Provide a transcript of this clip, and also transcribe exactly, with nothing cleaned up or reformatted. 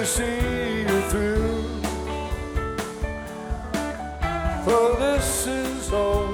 to see you through. For this is all